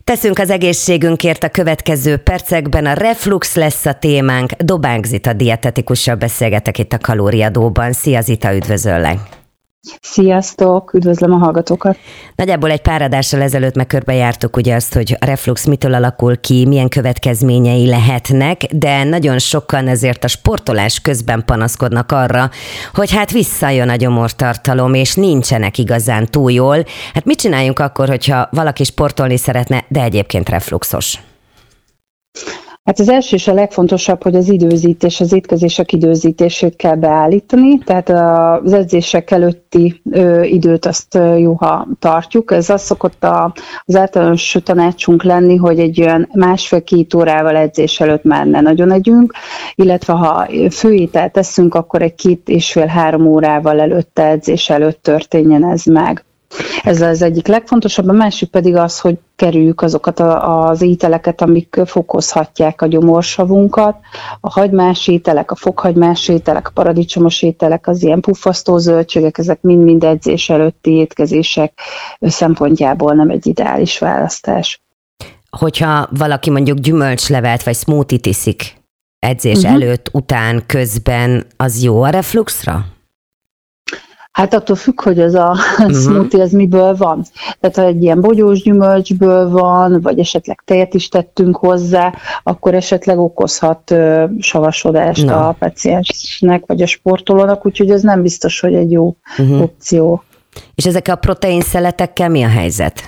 Teszünk az egészségünkért a következő percekben. A reflux lesz a témánk. Dobánk Zita dietetikussal beszélgetek itt a Kalóriadóban. Szia Zita, üdvözöllek! Sziasztok, üdvözlöm a hallgatókat! Nagyjából egy pár adással ezelőtt meg körbejártuk ugye azt, hogy a reflux mitől alakul ki, milyen következményei lehetnek, de nagyon sokan ezért a sportolás közben panaszkodnak arra, hogy hát visszajön a gyomortartalom, és nincsenek igazán túl jól. Hát mit csináljunk akkor, hogyha valaki sportolni szeretne, de egyébként refluxos? Hát az első és a legfontosabb, hogy az időzítés, az étkezések időzítését kell beállítani, tehát az edzések előtti időt azt jó, ha tartjuk. Ez az szokott az általános tanácsunk lenni, hogy egy olyan 1,5-2 órával edzés előtt már ne nagyon együnk, illetve ha főételt teszünk, akkor egy 2,5-3 órával előtte, edzés előtt történjen ez meg. Ez az egyik legfontosabb, a másik pedig az, hogy kerüljük azokat az ételeket, amik fokozhatják a gyomorsavunkat. A hagymás ételek, a fokhagymás ételek, a paradicsomos ételek, az ilyen puffasztó zöldségek, ezek mind-mind edzés előtti étkezések szempontjából nem egy ideális választás. Hogyha valaki mondjuk gyümölcslevelt vagy smoothie-t iszik edzés előtt, után, közben, az jó a refluxra? Hát attól függ, hogy az a smoothie az miből van. Tehát ha egy ilyen bogyós gyümölcsből van, vagy esetleg tejet is tettünk hozzá, akkor esetleg okozhat savasodást a paciensnek, vagy a sportolónak, úgyhogy ez nem biztos, hogy egy jó opció. És ezekkel a proteinszeletekkel mi a helyzet?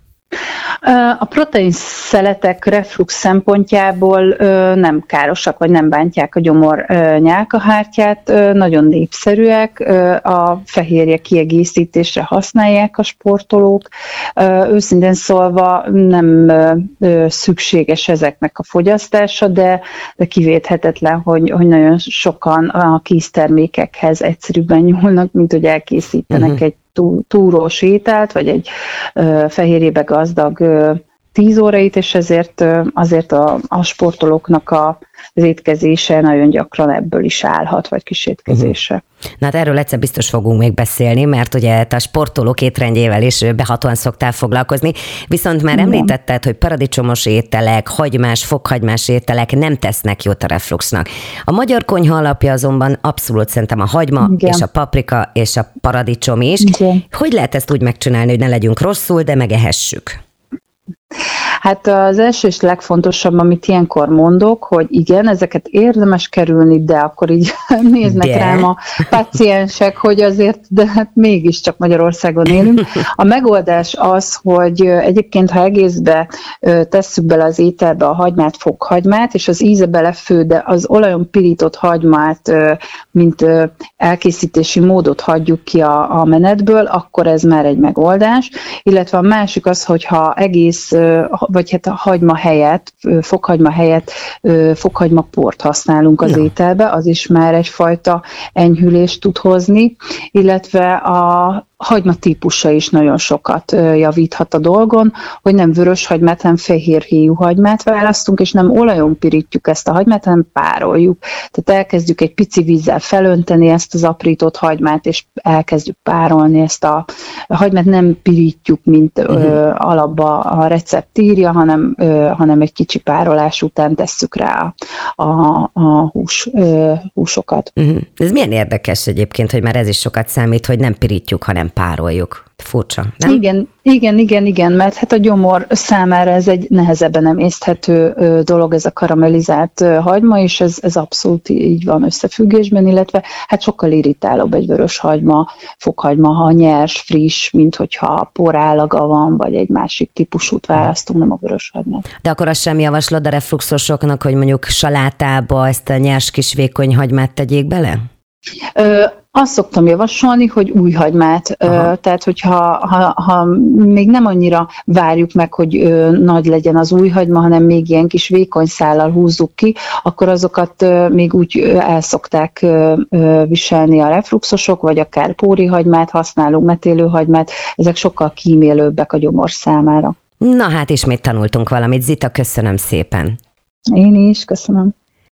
A proteinszeletek reflux szempontjából nem károsak, vagy nem bántják a gyomor nyálkahártyát, nagyon népszerűek, a fehérje kiegészítésre használják a sportolók. Őszintén szólva nem szükséges ezeknek a fogyasztása, de kivéthetetlen, hogy nagyon sokan a késztermékekhez egyszerűbben nyúlnak, mint hogy elkészítenek egy túrós ételt, vagy egy fehérjébe gazdag 10 órait, és azért a sportolóknak az étkezése nagyon gyakran ebből is állhat, vagy kis étkezése. Na hát erről egyszer biztos fogunk még beszélni, mert ugye a sportolók étrendjével is behatóan szoktál foglalkozni, viszont már említetted, hogy paradicsomos ételek, hagymás, fokhagymás ételek nem tesznek jót a refluxnak. A magyar konyha alapja azonban abszolút szerintem a hagyma, és a paprika, és a paradicsom is. Hogy lehet ezt úgy megcsinálni, hogy ne legyünk rosszul, de megehessük? Hát az első és legfontosabb, amit ilyenkor mondok, hogy igen, ezeket érdemes kerülni, de akkor így néznek rám a paciensek, hogy azért, de hát mégiscsak Magyarországon élünk. A megoldás az, hogy egyébként, ha egészbe tesszük bele az ételbe a hagymát, fokhagymát, és az íze belefő, de az olajon pirított hagymát, mint elkészítési módot hagyjuk ki a menetből, akkor ez már egy megoldás. Illetve a másik az, hogyha egész vagy hát a hagyma helyett, fokhagyma helyett fokhagymaport használunk az ételbe, az is már egyfajta enyhülést tud hozni, illetve a hagyma típusa is nagyon sokat javíthat a dolgon, hogy nem vörös hagymát, hanem fehérhéjú hagymát választunk, és nem olajon pirítjuk ezt a hagymát, hanem pároljuk. Tehát elkezdjük egy pici vízzel felönteni ezt az aprított hagymát, és elkezdjük párolni ezt a hagymát, nem pirítjuk, mint alapba a recept írja, hanem egy kicsi párolás után tesszük rá a húsokat. Ez milyen érdekes egyébként, hogy már ez is sokat számít, hogy nem pirítjuk, hanem pároljuk. Furcsa, nem? Igen, mert hát a gyomor számára ez egy nehezebben emészthető dolog, ez a karamellizált hagyma, és ez abszolút így van összefüggésben, illetve hát sokkal irritálóbb egy vörös hagyma, fokhagyma, ha nyers, friss, mint hogyha porállaga van, vagy egy másik típusút választunk, nem a vörös hagymát. De akkor azt sem javaslod a refluxosoknak, hogy mondjuk salátába ezt a nyers kis vékony hagymát tegyék bele? Azt szoktam javasolni, hogy új hagymát, tehát hogyha még nem annyira várjuk meg, hogy nagy legyen az új hagyma, hanem még ilyen kis vékony szállal húzzuk ki, akkor azokat még úgy el szokták viselni a refluxosok, vagy akár pórihagymát használunk, metélőhagymát, ezek sokkal kímélőbbek a gyomor számára. Na hát ismét tanultunk valamit, Zita, köszönöm szépen. Én is, köszönöm.